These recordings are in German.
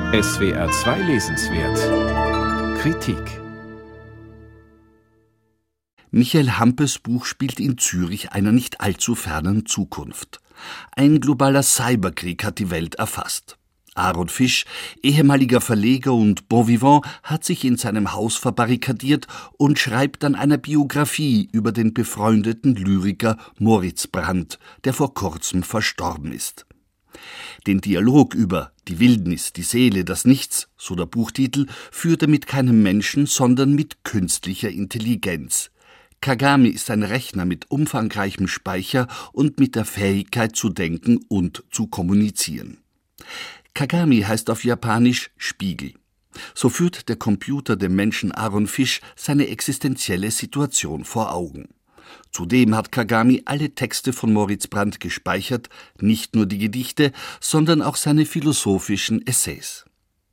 SWR 2 lesenswert. Kritik. Michael Hampes Buch spielt in Zürich einer nicht allzu fernen Zukunft. Ein globaler Cyberkrieg hat die Welt erfasst. Aaron Fisch, ehemaliger Verleger und Bon Vivant, hat sich in seinem Haus verbarrikadiert und schreibt an einer Biografie über den befreundeten Lyriker Moritz Brandt, der vor kurzem verstorben ist. Den Dialog über die Wildnis, die Seele, das Nichts, so der Buchtitel, führt er mit keinem Menschen, sondern mit künstlicher Intelligenz. Kagami ist ein Rechner mit umfangreichem Speicher und mit der Fähigkeit zu denken und zu kommunizieren. Kagami heißt auf Japanisch Spiegel. So führt der Computer dem Menschen Aaron Fisch seine existenzielle Situation vor Augen. Zudem hat Kagami alle Texte von Moritz Brandt gespeichert, nicht nur die Gedichte, sondern auch seine philosophischen Essays.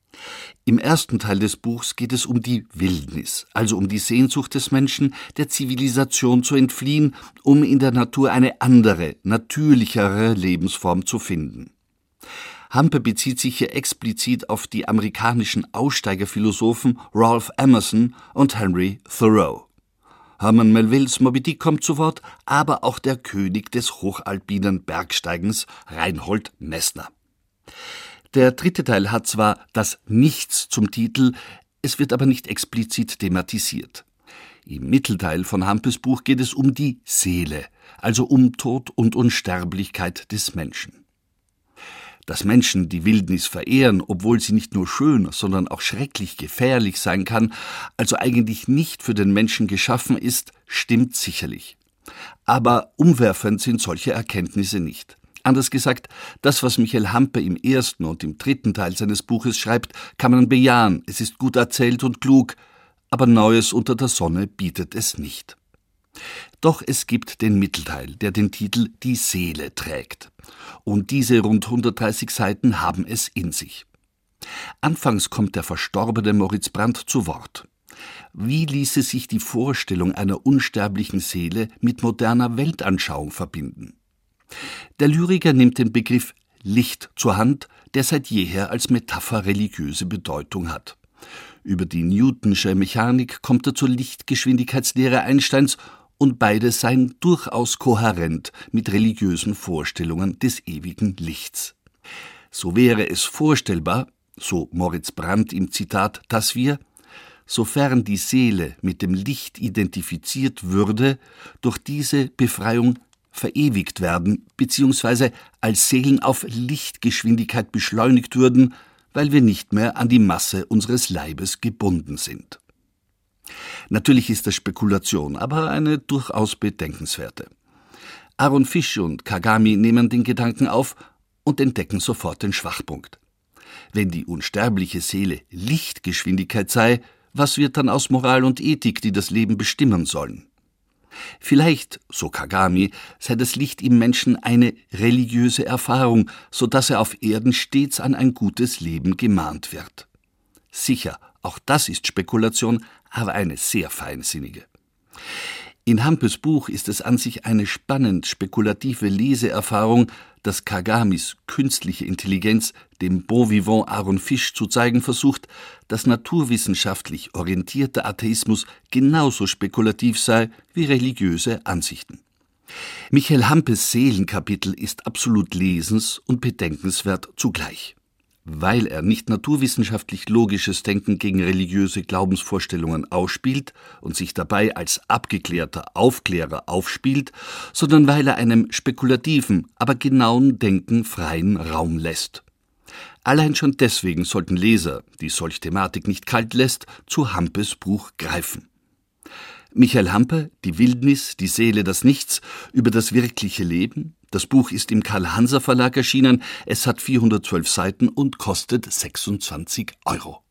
Im ersten Teil des Buchs geht es um die Wildnis, also um die Sehnsucht des Menschen, der Zivilisation zu entfliehen, um in der Natur eine andere, natürlichere Lebensform zu finden. Hampe bezieht sich hier explizit auf die amerikanischen Aussteigerphilosophen Ralph Emerson und Henry Thoreau. Herman Melvilles Moby Dick kommt zu Wort, aber auch der König des hochalpinen Bergsteigens, Reinhold Messner. Der dritte Teil hat zwar das Nichts zum Titel, es wird aber nicht explizit thematisiert. Im Mittelteil von Hampes Buch geht es um die Seele, also um Tod und Unsterblichkeit des Menschen. Dass Menschen die Wildnis verehren, obwohl sie nicht nur schön, sondern auch schrecklich gefährlich sein kann, also eigentlich nicht für den Menschen geschaffen ist, stimmt sicherlich. Aber umwerfend sind solche Erkenntnisse nicht. Anders gesagt, das, was Michael Hampe im ersten und im dritten Teil seines Buches schreibt, kann man bejahen, es ist gut erzählt und klug, aber Neues unter der Sonne bietet es nicht. Doch es gibt den Mittelteil, der den Titel »Die Seele« trägt. Und diese rund 130 Seiten haben es in sich. Anfangs kommt der verstorbene Moritz Brandt zu Wort. Wie ließe sich die Vorstellung einer unsterblichen Seele mit moderner Weltanschauung verbinden? Der Lyriker nimmt den Begriff Licht zur Hand, der seit jeher als Metapher religiöse Bedeutung hat. Über die Newtonsche Mechanik kommt er zur Lichtgeschwindigkeitslehre Einsteins und beide seien durchaus kohärent mit religiösen Vorstellungen des ewigen Lichts. So wäre es vorstellbar, so Moritz Brandt im Zitat, dass wir, sofern die Seele mit dem Licht identifiziert würde, durch diese Befreiung verewigt werden bzw. als Seelen auf Lichtgeschwindigkeit beschleunigt würden, weil wir nicht mehr an die Masse unseres Leibes gebunden sind. Natürlich ist das Spekulation, aber eine durchaus bedenkenswerte. Aaron Fisch und Kagami nehmen den Gedanken auf und entdecken sofort den Schwachpunkt. Wenn die unsterbliche Seele Lichtgeschwindigkeit sei, was wird dann aus Moral und Ethik, die das Leben bestimmen sollen? Vielleicht, so Kagami, sei das Licht im Menschen eine religiöse Erfahrung, so dass er auf Erden stets an ein gutes Leben gemahnt wird. Sicher, auch das ist Spekulation, aber eine sehr feinsinnige. In Hampes Buch ist es an sich eine spannend spekulative Leseerfahrung, dass Kagamis künstliche Intelligenz dem Bon Vivant Aaron Fisch zu zeigen versucht, dass naturwissenschaftlich orientierter Atheismus genauso spekulativ sei wie religiöse Ansichten. Michael Hampes Seelenkapitel ist absolut lesens- und bedenkenswert zugleich. Weil er nicht naturwissenschaftlich logisches Denken gegen religiöse Glaubensvorstellungen ausspielt und sich dabei als abgeklärter Aufklärer aufspielt, sondern weil er einem spekulativen, aber genauen Denken freien Raum lässt. Allein schon deswegen sollten Leser, die solch Thematik nicht kalt lässt, zu Hampes Buch greifen. Michael Hampe, Die Wildnis, die Seele, das Nichts, über das wirkliche Leben. Das Buch ist im Karl-Hanser Verlag erschienen, es hat 412 Seiten und kostet 26 €.